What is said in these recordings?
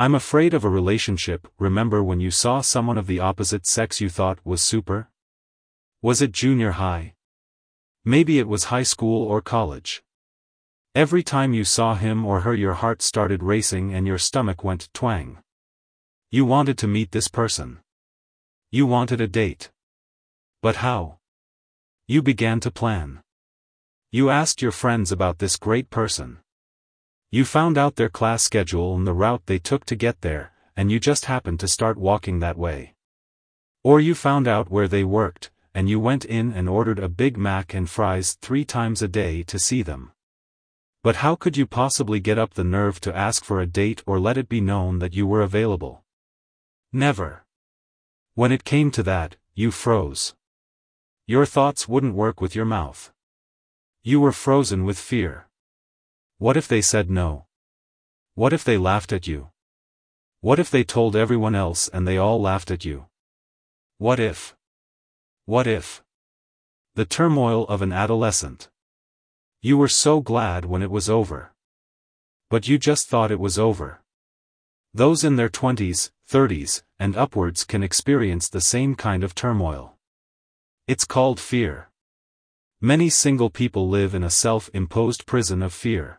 I'm afraid of a relationship. Remember when you saw someone of the opposite sex you thought was super? Was it junior high? Maybe it was high school or college. Every time you saw him or her your heart started racing and your stomach went twang. You wanted to meet this person. You wanted a date. But how? You began to plan. You asked your friends about this great person. You found out their class schedule and the route they took to get there, and you just happened to start walking that way. Or you found out where they worked, and you went in and ordered a Big Mac and fries 3 times a day to see them. But how could you possibly get up the nerve to ask for a date or let it be known that you were available? Never. When it came to that, you froze. Your thoughts wouldn't work with your mouth. You were frozen with fear. What if they said no? What if they laughed at you? What if they told everyone else and they all laughed at you? What if? What if? The turmoil of an adolescent. You were so glad when it was over. But you just thought it was over. Those in their 20s, 30s, and upwards can experience the same kind of turmoil. It's called fear. Many single people live in a self-imposed prison of fear.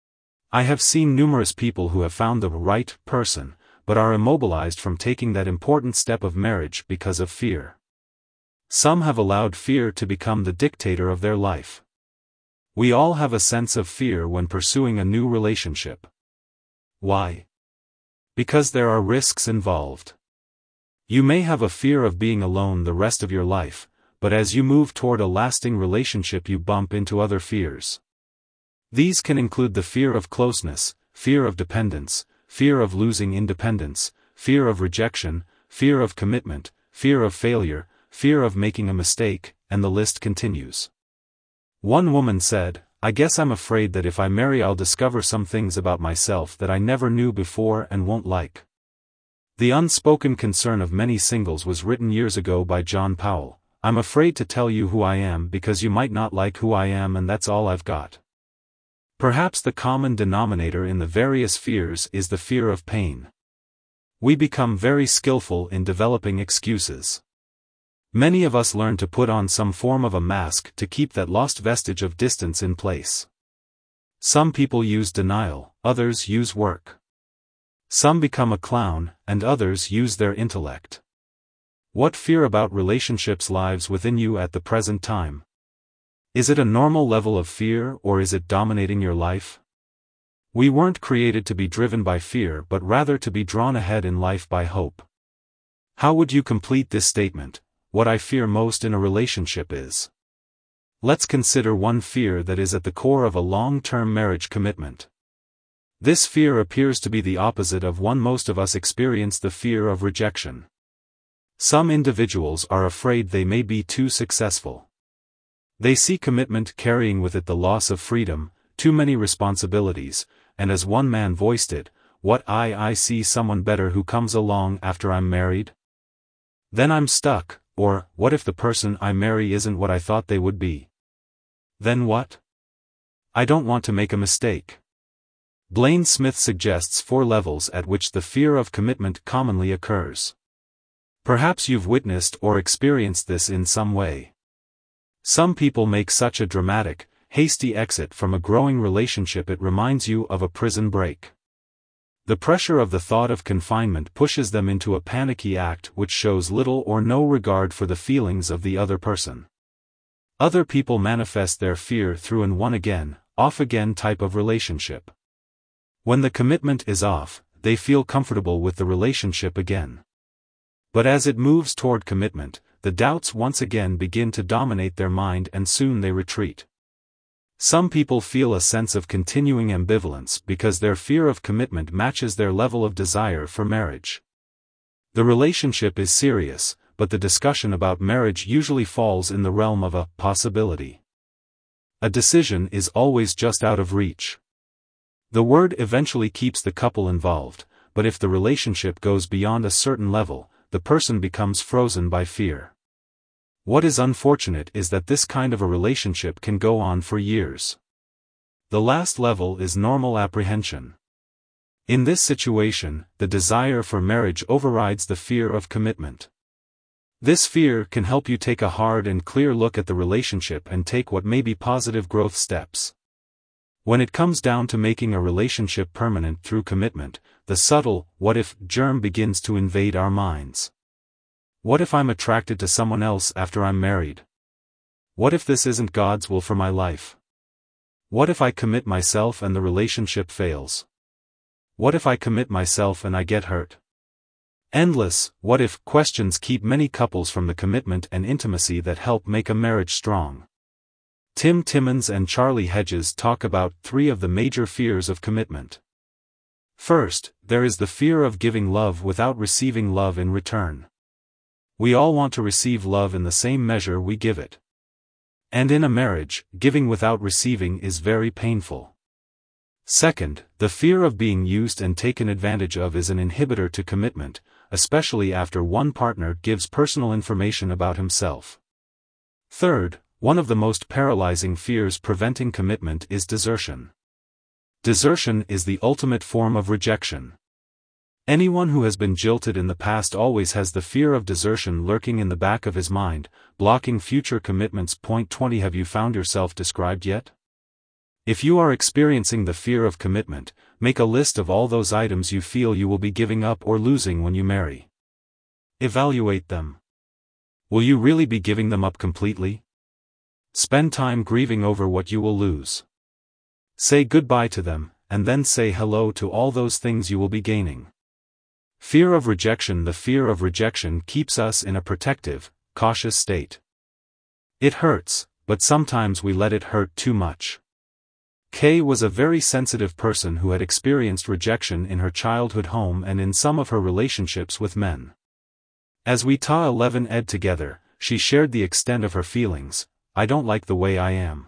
I have seen numerous people who have found the right person, but are immobilized from taking that important step of marriage because of fear. Some have allowed fear to become the dictator of their life. We all have a sense of fear when pursuing a new relationship. Why? Because there are risks involved. You may have a fear of being alone the rest of your life, but as you move toward a lasting relationship you bump into other fears. These can include the fear of closeness, fear of dependence, fear of losing independence, fear of rejection, fear of commitment, fear of failure, fear of making a mistake, and the list continues. One woman said, "I guess I'm afraid that if I marry I'll discover some things about myself that I never knew before and won't like." The unspoken concern of many singles was written years ago by John Powell. "I'm afraid to tell you who I am because you might not like who I am and that's all I've got." Perhaps the common denominator in the various fears is the fear of pain. We become very skillful in developing excuses. Many of us learn to put on some form of a mask to keep that lost vestige of distance in place. Some people use denial, others use work. Some become a clown, and others use their intellect. What fear about relationships lives within you at the present time? Is it a normal level of fear or is it dominating your life? We weren't created to be driven by fear but rather to be drawn ahead in life by hope. How would you complete this statement? What I fear most in a relationship is. Let's consider one fear that is at the core of a long-term marriage commitment. This fear appears to be the opposite of one most of us experience: the fear of rejection. Some individuals are afraid they may be too successful. They see commitment carrying with it the loss of freedom, too many responsibilities, and as one man voiced it, "What I see someone better who comes along after I'm married? Then I'm stuck," or, "What if the person I marry isn't what I thought they would be? Then what? I don't want to make a mistake." Blaine Smith suggests 4 levels at which the fear of commitment commonly occurs. Perhaps you've witnessed or experienced this in some way. Some people make such a dramatic, hasty exit from a growing relationship it reminds you of a prison break. The pressure of the thought of confinement pushes them into a panicky act which shows little or no regard for the feelings of the other person. Other people manifest their fear through an on-again, off-again type of relationship. When the commitment is off, they feel comfortable with the relationship again. But as it moves toward commitment, the doubts once again begin to dominate their mind and soon they retreat. Some people feel a sense of continuing ambivalence because their fear of commitment matches their level of desire for marriage. The relationship is serious, but the discussion about marriage usually falls in the realm of a possibility. A decision is always just out of reach. The word eventually keeps the couple involved, but if the relationship goes beyond a certain level, the person becomes frozen by fear. What is unfortunate is that this kind of a relationship can go on for years. The last level is normal apprehension. In this situation, the desire for marriage overrides the fear of commitment. This fear can help you take a hard and clear look at the relationship and take what may be positive growth steps. When it comes down to making a relationship permanent through commitment, the subtle "what if" germ begins to invade our minds. What if I'm attracted to someone else after I'm married? What if this isn't God's will for my life? What if I commit myself and the relationship fails? What if I commit myself and I get hurt? Endless "what if" questions keep many couples from the commitment and intimacy that help make a marriage strong. Tim Timmons and Charlie Hedges talk about 3 of the major fears of commitment. First, there is the fear of giving love without receiving love in return. We all want to receive love in the same measure we give it. And in a marriage, giving without receiving is very painful. Second, the fear of being used and taken advantage of is an inhibitor to commitment, especially after one partner gives personal information about himself. Third, one of the most paralyzing fears preventing commitment is desertion. Desertion is the ultimate form of rejection. Anyone who has been jilted in the past always has the fear of desertion lurking in the back of his mind, blocking future commitments. Point 20. Have you found yourself described yet? If you are experiencing the fear of commitment, make a list of all those items you feel you will be giving up or losing when you marry. Evaluate them. Will you really be giving them up completely? Spend time grieving over what you will lose. Say goodbye to them, and then say hello to all those things you will be gaining. Fear of rejection. The fear of rejection keeps us in a protective, cautious state. It hurts, but sometimes we let it hurt too much. Kay was a very sensitive person who had experienced rejection in her childhood home and in some of her relationships with men. As we ta 11 ed together, she shared the extent of her feelings. I don't like the way I am.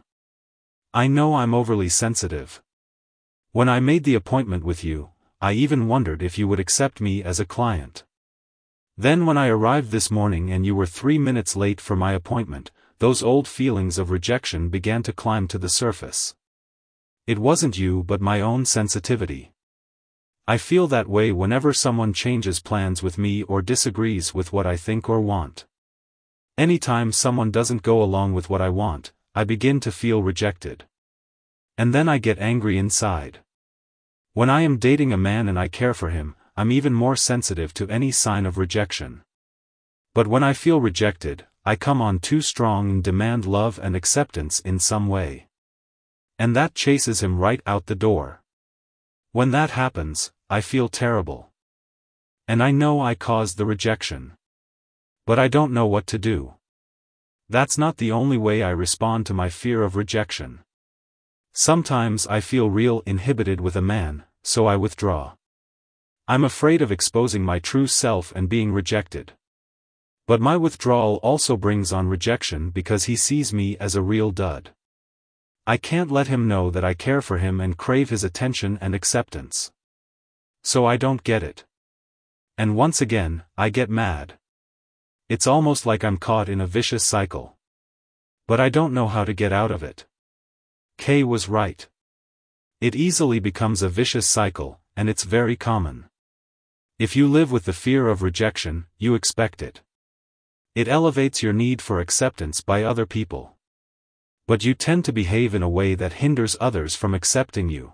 I know I'm overly sensitive. When I made the appointment with you, I even wondered if you would accept me as a client. Then when I arrived this morning and you were 3 minutes late for my appointment, those old feelings of rejection began to climb to the surface. It wasn't you but my own sensitivity. I feel that way whenever someone changes plans with me or disagrees with what I think or want. Anytime someone doesn't go along with what I want, I begin to feel rejected. And then I get angry inside. When I am dating a man and I care for him, I'm even more sensitive to any sign of rejection. But when I feel rejected, I come on too strong and demand love and acceptance in some way. And that chases him right out the door. When that happens, I feel terrible. And I know I caused the rejection. But I don't know what to do. That's not the only way I respond to my fear of rejection. Sometimes I feel real inhibited with a man, so I withdraw. I'm afraid of exposing my true self and being rejected. But my withdrawal also brings on rejection because he sees me as a real dud. I can't let him know that I care for him and crave his attention and acceptance. So I don't get it. And once again, I get mad. It's almost like I'm caught in a vicious cycle. But I don't know how to get out of it. Kay was right. It easily becomes a vicious cycle, and it's very common. If you live with the fear of rejection, you expect it. It elevates your need for acceptance by other people. But you tend to behave in a way that hinders others from accepting you.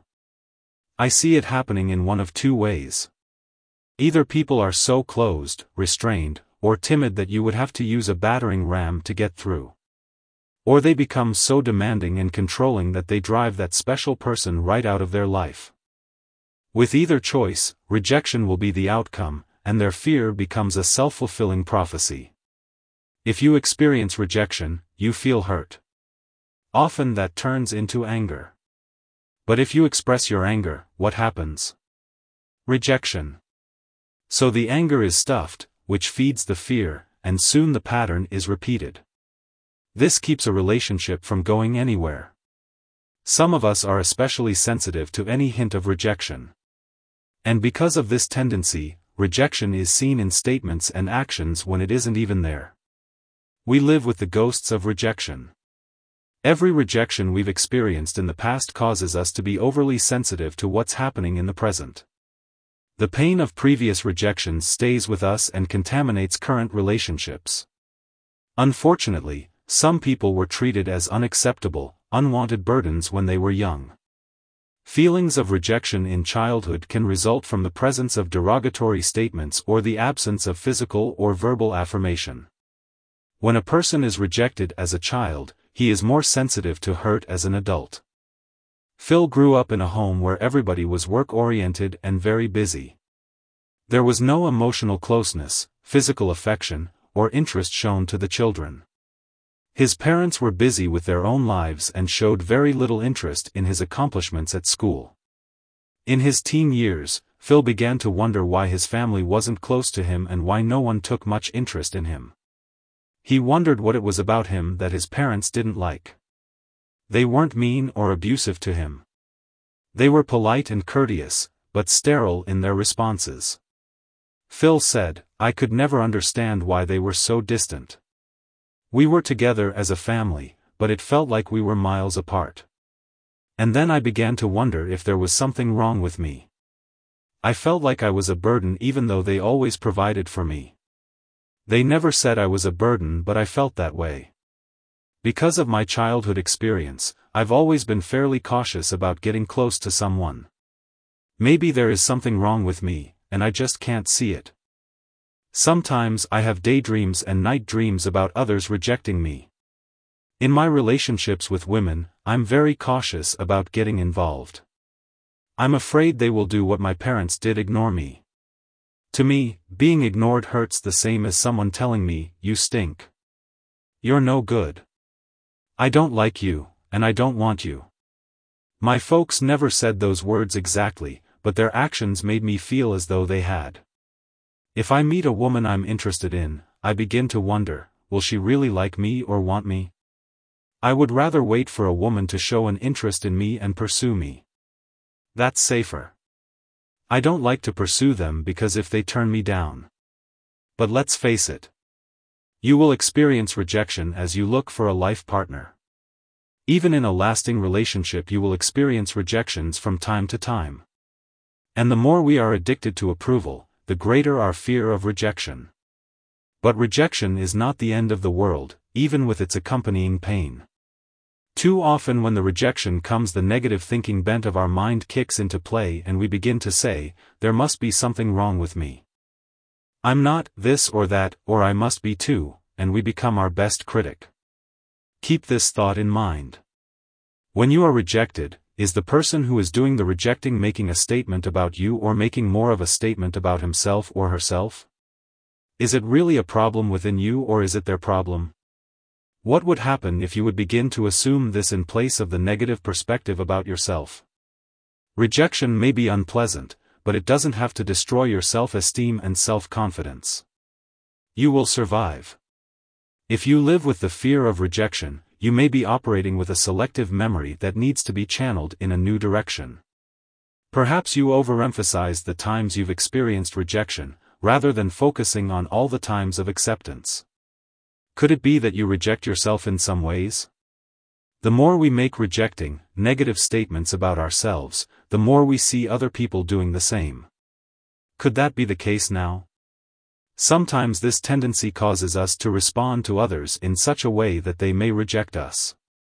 I see it happening in one of 2 ways. Either people are so closed, restrained, or timid that you would have to use a battering ram to get through. Or they become so demanding and controlling that they drive that special person right out of their life. With either choice, rejection will be the outcome, and their fear becomes a self-fulfilling prophecy. If you experience rejection, you feel hurt. Often that turns into anger. But if you express your anger, what happens? Rejection. So the anger is stuffed, which feeds the fear, and soon the pattern is repeated. This keeps a relationship from going anywhere. Some of us are especially sensitive to any hint of rejection. And because of this tendency, rejection is seen in statements and actions when it isn't even there. We live with the ghosts of rejection. Every rejection we've experienced in the past causes us to be overly sensitive to what's happening in the present. The pain of previous rejections stays with us and contaminates current relationships. Unfortunately, some people were treated as unacceptable, unwanted burdens when they were young. Feelings of rejection in childhood can result from the presence of derogatory statements or the absence of physical or verbal affirmation. When a person is rejected as a child, he is more sensitive to hurt as an adult. Phil grew up in a home where everybody was work-oriented and very busy. There was no emotional closeness, physical affection, or interest shown to the children. His parents were busy with their own lives and showed very little interest in his accomplishments at school. In his teen years, Phil began to wonder why his family wasn't close to him and why no one took much interest in him. He wondered what it was about him that his parents didn't like. They weren't mean or abusive to him. They were polite and courteous, but sterile in their responses. Phil said, "I could never understand why they were so distant. We were together as a family, but it felt like we were miles apart. And then I began to wonder if there was something wrong with me. I felt like I was a burden even though they always provided for me. They never said I was a burden, but I felt that way. Because of my childhood experience, I've always been fairly cautious about getting close to someone. Maybe there is something wrong with me, and I just can't see it. Sometimes I have daydreams and night dreams about others rejecting me. In my relationships with women, I'm very cautious about getting involved. I'm afraid they will do what my parents did, ignore me. To me, being ignored hurts the same as someone telling me, "You stink. You're no good. I don't like you, and I don't want you." My folks never said those words exactly, but their actions made me feel as though they had. If I meet a woman I'm interested in, I begin to wonder, will she really like me or want me? I would rather wait for a woman to show an interest in me and pursue me. That's safer. I don't like to pursue them because if they turn me down. But let's face it. You will experience rejection as you look for a life partner. Even in a lasting relationship you will experience rejections from time to time. And the more we are addicted to approval, the greater our fear of rejection. But rejection is not the end of the world, even with its accompanying pain. Too often when the rejection comes, the negative thinking bent of our mind kicks into play and we begin to say, "There must be something wrong with me. I'm not this or that, or I must be too," and we become our best critic. Keep this thought in mind. When you are rejected, is the person who is doing the rejecting making a statement about you or making more of a statement about himself or herself? Is it really a problem within you or is it their problem? What would happen if you would begin to assume this in place of the negative perspective about yourself? Rejection may be unpleasant, but it doesn't have to destroy your self-esteem and self-confidence. You will survive. If you live with the fear of rejection, you may be operating with a selective memory that needs to be channeled in a new direction. Perhaps you overemphasize the times you've experienced rejection, rather than focusing on all the times of acceptance. Could it be that you reject yourself in some ways? The more we make rejecting, negative statements about ourselves, the more we see other people doing the same. Could that be the case now? Sometimes this tendency causes us to respond to others in such a way that they may reject us.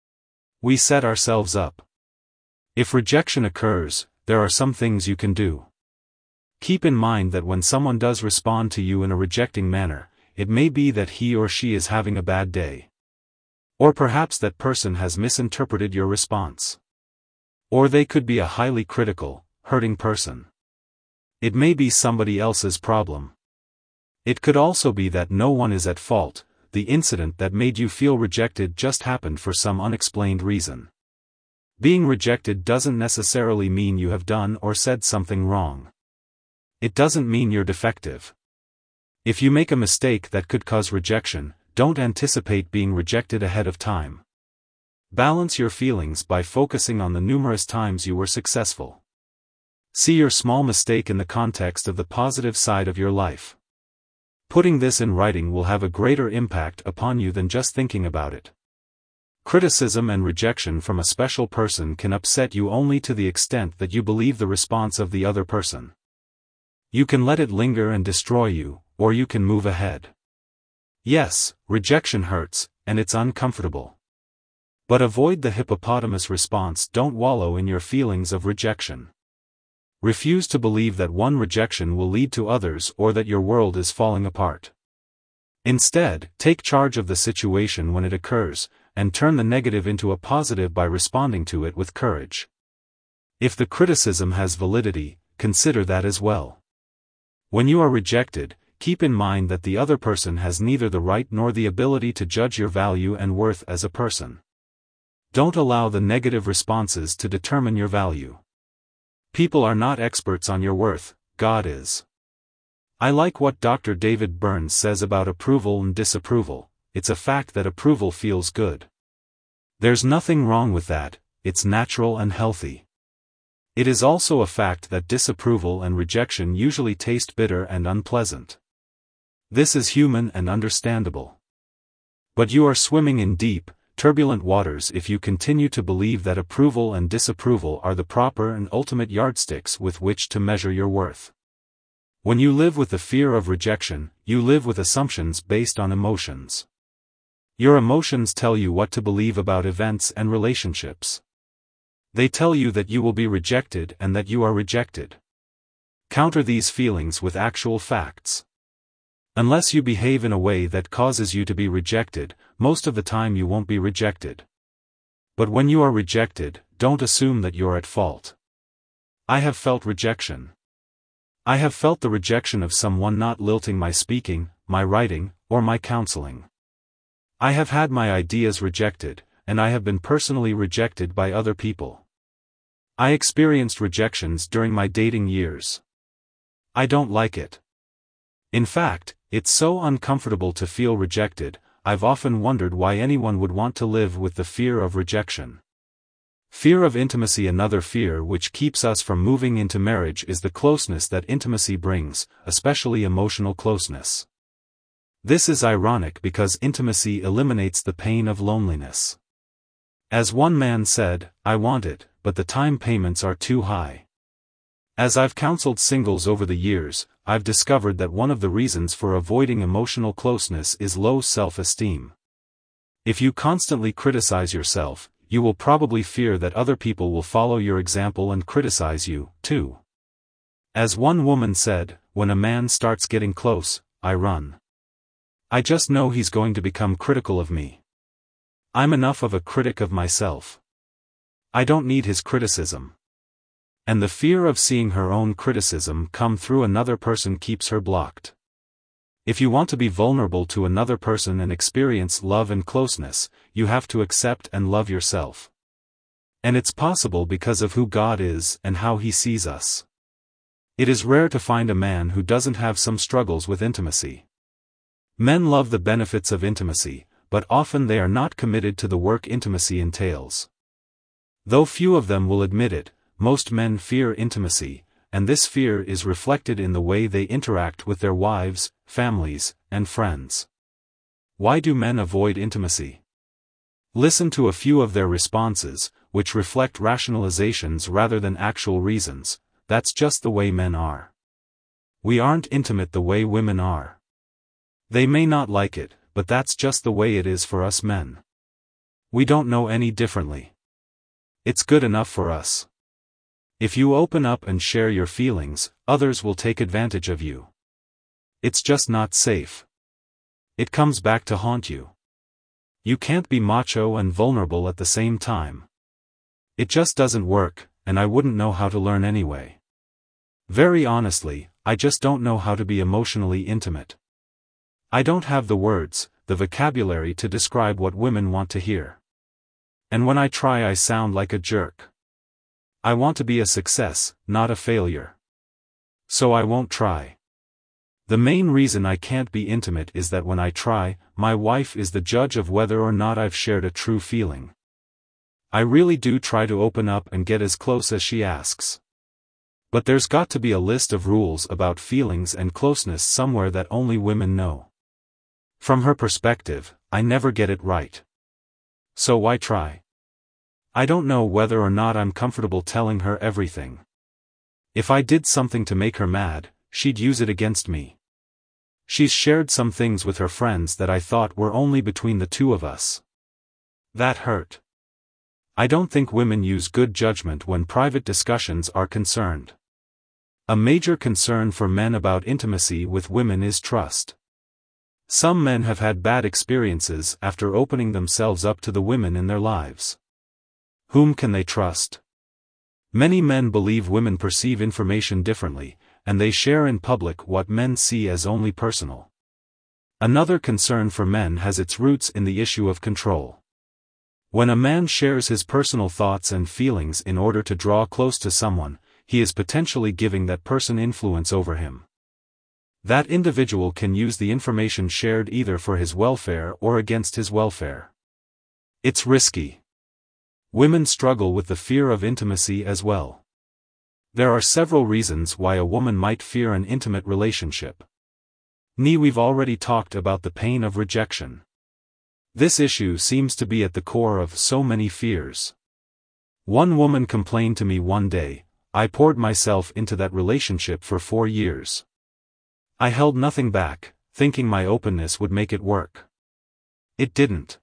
We set ourselves up. If rejection occurs, there are some things you can do. Keep in mind that when someone does respond to you in a rejecting manner, it may be that he or she is having a bad day. Or perhaps that person has misinterpreted your response. Or they could be a highly critical, hurting person. It may be somebody else's problem. It could also be that no one is at fault, the incident that made you feel rejected just happened for some unexplained reason. Being rejected doesn't necessarily mean you have done or said something wrong. It doesn't mean you're defective. If you make a mistake that could cause rejection, don't anticipate being rejected ahead of time. Balance your feelings by focusing on the numerous times you were successful. See your small mistake in the context of the positive side of your life. Putting this in writing will have a greater impact upon you than just thinking about it. Criticism and rejection from a special person can upset you only to the extent that you believe the response of the other person. You can let it linger and destroy you, or you can move ahead. Yes, rejection hurts, and it's uncomfortable. But avoid the hippopotamus response. Don't wallow in your feelings of rejection. Refuse to believe that one rejection will lead to others or that your world is falling apart. Instead, take charge of the situation when it occurs, and turn the negative into a positive by responding to it with courage. If the criticism has validity, consider that as well. When you are rejected, keep in mind that the other person has neither the right nor the ability to judge your value and worth as a person. Don't allow the negative responses to determine your value. People are not experts on your worth, God is. I like what Dr. David Burns says about approval and disapproval. It's a fact that approval feels good. There's nothing wrong with that, it's natural and healthy. It is also a fact that disapproval and rejection usually taste bitter and unpleasant. This is human and understandable. But you are swimming in deep, turbulent waters if you continue to believe that approval and disapproval are the proper and ultimate yardsticks with which to measure your worth. When you live with the fear of rejection, you live with assumptions based on emotions. Your emotions tell you what to believe about events and relationships. They tell you that you will be rejected and that you are rejected. Counter these feelings with actual facts. Unless you behave in a way that causes you to be rejected, most of the time you won't be rejected. But when you are rejected, don't assume that you're at fault. I have felt rejection. I have felt the rejection of someone not lilting my speaking, my writing, or my counseling. I have had my ideas rejected, and I have been personally rejected by other people. I experienced rejections during my dating years. I don't like it. In fact, it's so uncomfortable to feel rejected. I've often wondered why anyone would want to live with the fear of rejection. Fear of intimacy. Another fear which keeps us from moving into marriage is the closeness that intimacy brings, especially emotional closeness. This is ironic because intimacy eliminates the pain of loneliness. As one man said, I want it, but the time payments are too high. As I've counseled singles over the years, I've discovered that one of the reasons for avoiding emotional closeness is low self-esteem. If you constantly criticize yourself, you will probably fear that other people will follow your example and criticize you, too. As one woman said, when a man starts getting close, I run. I just know he's going to become critical of me. I'm enough of a critic of myself. I don't need his criticism. And the fear of seeing her own criticism come through another person keeps her blocked. If you want to be vulnerable to another person and experience love and closeness, you have to accept and love yourself. And it's possible because of who God is and how He sees us. It is rare to find a man who doesn't have some struggles with intimacy. Men love the benefits of intimacy, but often they are not committed to the work intimacy entails. Though few of them will admit it, most men fear intimacy, and this fear is reflected in the way they interact with their wives, families, and friends. Why do men avoid intimacy? Listen to a few of their responses, which reflect rationalizations rather than actual reasons. That's just the way men are. We aren't intimate the way women are. They may not like it, but that's just the way it is for us men. We don't know any differently. It's good enough for us. If you open up and share your feelings, others will take advantage of you. It's just not safe. It comes back to haunt you. You can't be macho and vulnerable at the same time. It just doesn't work, and I wouldn't know how to learn anyway. Very honestly, I just don't know how to be emotionally intimate. I don't have the words, the vocabulary to describe what women want to hear. And when I try I sound like a jerk. I want to be a success, not a failure. So I won't try. The main reason I can't be intimate is that when I try, my wife is the judge of whether or not I've shared a true feeling. I really do try to open up and get as close as she asks. But there's got to be a list of rules about feelings and closeness somewhere that only women know. From her perspective, I never get it right. So why try? I don't know whether or not I'm comfortable telling her everything. If I did something to make her mad, she'd use it against me. She's shared some things with her friends that I thought were only between the two of us. That hurt. I don't think women use good judgment when private discussions are concerned. A major concern for men about intimacy with women is trust. Some men have had bad experiences after opening themselves up to the women in their lives. Whom can they trust? Many men believe women perceive information differently, and they share in public what men see as only personal. Another concern for men has its roots in the issue of control. When a man shares his personal thoughts and feelings in order to draw close to someone, he is potentially giving that person influence over him. That individual can use the information shared either for his welfare or against his welfare. It's risky. Women struggle with the fear of intimacy as well. There are several reasons why a woman might fear an intimate relationship. We've already talked about the pain of rejection. This issue seems to be at the core of so many fears. One woman complained to me one day, "I poured myself into that relationship for 4 years. I held nothing back, thinking my openness would make it work. It didn't.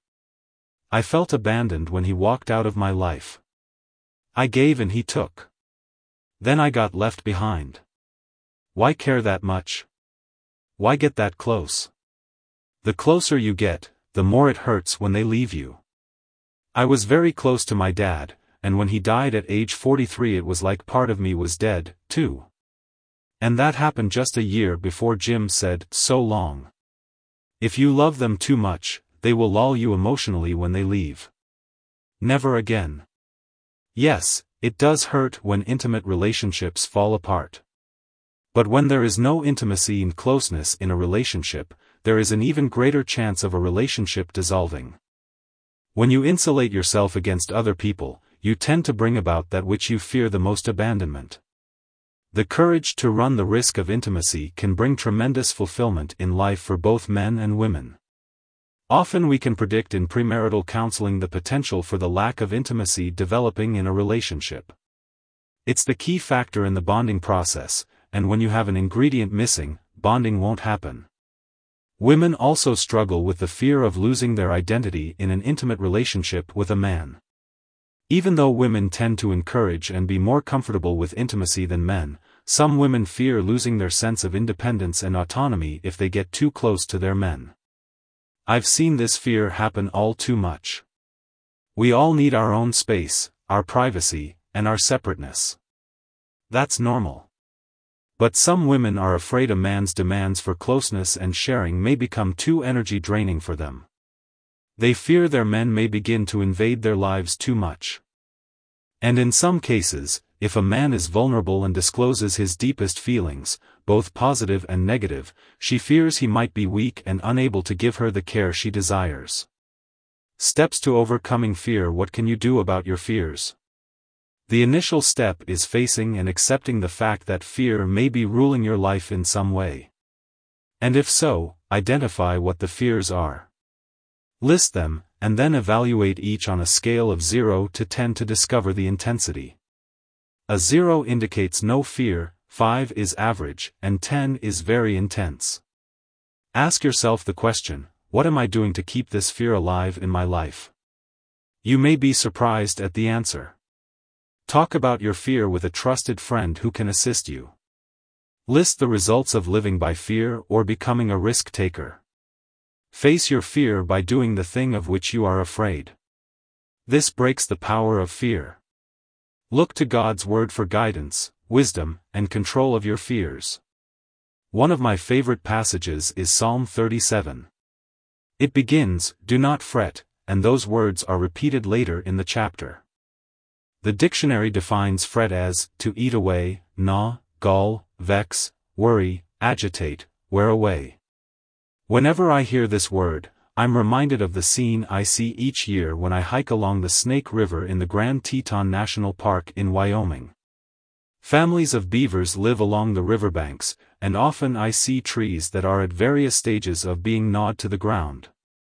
I felt abandoned when he walked out of my life. I gave and he took. Then I got left behind. Why care that much? Why get that close? The closer you get, the more it hurts when they leave you. I was very close to my dad, and when he died at age 43 it was like part of me was dead, too. And that happened just a year before Jim said, 'So long.' If you love them too much, they will lull you emotionally when they leave. Never again." Yes, it does hurt when intimate relationships fall apart. But when there is no intimacy and closeness in a relationship, there is an even greater chance of a relationship dissolving. When you insulate yourself against other people, you tend to bring about that which you fear the most: abandonment. The courage to run the risk of intimacy can bring tremendous fulfillment in life for both men and women. Often we can predict in premarital counseling the potential for the lack of intimacy developing in a relationship. It's the key factor in the bonding process, and when you have an ingredient missing, bonding won't happen. Women also struggle with the fear of losing their identity in an intimate relationship with a man. Even though women tend to encourage and be more comfortable with intimacy than men, some women fear losing their sense of independence and autonomy if they get too close to their men. I've seen this fear happen all too much. We all need our own space, our privacy, and our separateness. That's normal. But some women are afraid a man's demands for closeness and sharing may become too energy draining for them. They fear their men may begin to invade their lives too much. And in some cases, if a man is vulnerable and discloses his deepest feelings, both positive and negative, she fears he might be weak and unable to give her the care she desires. Steps to overcoming fear. What can you do about your fears? The initial step is facing and accepting the fact that fear may be ruling your life in some way. And if so, identify what the fears are. List them, and then evaluate each on a scale of 0 to 10 to discover the intensity. A 0 indicates no fear, 5 is average, and 10 is very intense. Ask yourself the question, what am I doing to keep this fear alive in my life? You may be surprised at the answer. Talk about your fear with a trusted friend who can assist you. List the results of living by fear or becoming a risk taker. Face your fear by doing the thing of which you are afraid. This breaks the power of fear. Look to God's word for guidance, wisdom, and control of your fears. One of my favorite passages is Psalm 37. It begins, "Do not fret," and those words are repeated later in the chapter. The dictionary defines fret as, to eat away, gnaw, gall, vex, worry, agitate, wear away. Whenever I hear this word, I'm reminded of the scene I see each year when I hike along the Snake River in the Grand Teton National Park in Wyoming. Families of beavers live along the riverbanks, and often I see trees that are at various stages of being gnawed to the ground.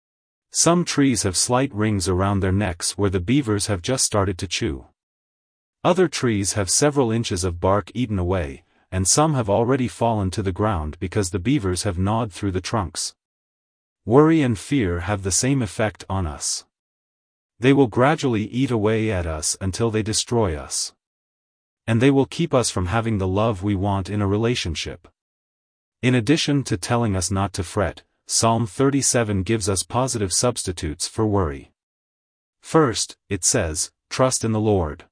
Some trees have slight rings around their necks where the beavers have just started to chew. Other trees have several inches of bark eaten away, and some have already fallen to the ground because the beavers have gnawed through the trunks. Worry and fear have the same effect on us. They will gradually eat away at us until they destroy us. And they will keep us from having the love we want in a relationship. In addition to telling us not to fret, Psalm 37 gives us positive substitutes for worry. First, it says, trust in the Lord.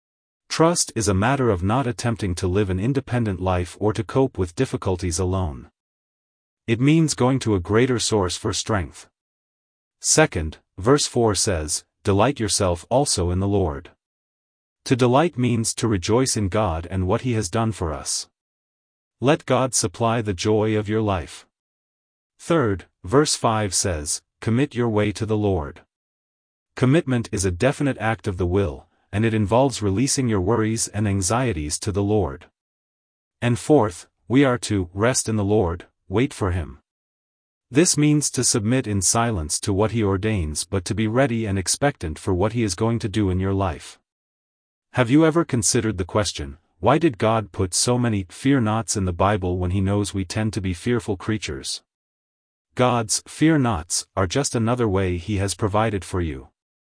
Trust is a matter of not attempting to live an independent life or to cope with difficulties alone. It means going to a greater source for strength. Second, verse 4 says, delight yourself also in the Lord. To delight means to rejoice in God and what He has done for us. Let God supply the joy of your life. Third, verse 5 says, commit your way to the Lord. Commitment is a definite act of the will, and it involves releasing your worries and anxieties to the Lord. And fourth, we are to rest in the Lord, wait for Him. This means to submit in silence to what He ordains but to be ready and expectant for what He is going to do in your life. Have you ever considered the question, why did God put so many fear nots in the Bible when He knows we tend to be fearful creatures? God's fear nots are just another way He has provided for you.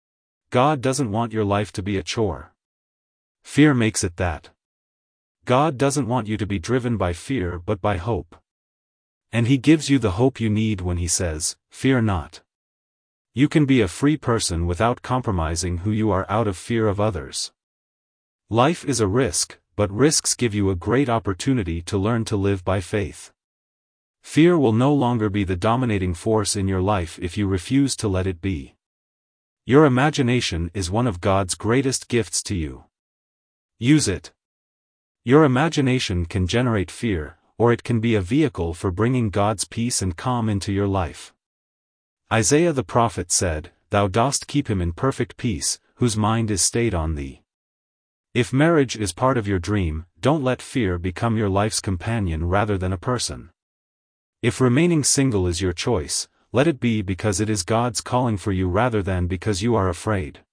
God doesn't want your life to be a chore. Fear makes it that. God doesn't want you to be driven by fear but by hope. And He gives you the hope you need when He says, fear not. You can be a free person without compromising who you are out of fear of others. Life is a risk, but risks give you a great opportunity to learn to live by faith. Fear will no longer be the dominating force in your life if you refuse to let it be. Your imagination is one of God's greatest gifts to you. Use it. Your imagination can generate fear, or it can be a vehicle for bringing God's peace and calm into your life. Isaiah the prophet said, "Thou dost keep him in perfect peace, whose mind is stayed on thee." If marriage is part of your dream, don't let fear become your life's companion rather than a person. If remaining single is your choice, let it be because it is God's calling for you rather than because you are afraid.